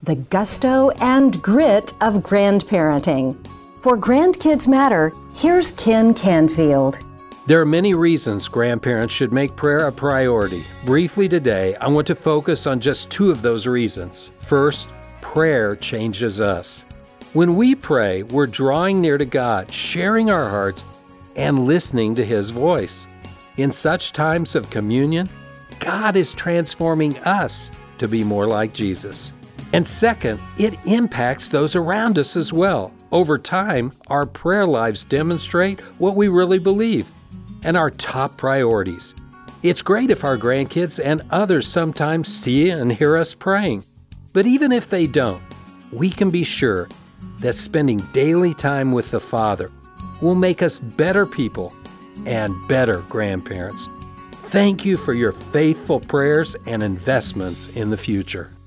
The gusto and grit of grandparenting. For Grandkids Matter, here's Ken Canfield. There are many reasons grandparents should make prayer a priority. Briefly today, I want to focus on just two of those reasons. First, prayer changes us. When we pray, we're drawing near to God, sharing our hearts, and listening to His voice. In such times of communion, God is transforming us to be more like Jesus. And second, it impacts those around us as well. Over time, our prayer lives demonstrate what we really believe and our top priorities. It's great if our grandkids and others sometimes see and hear us praying. But even if they don't, we can be sure that spending daily time with the Father will make us better people and better grandparents. Thank you for your faithful prayers and investments in the future.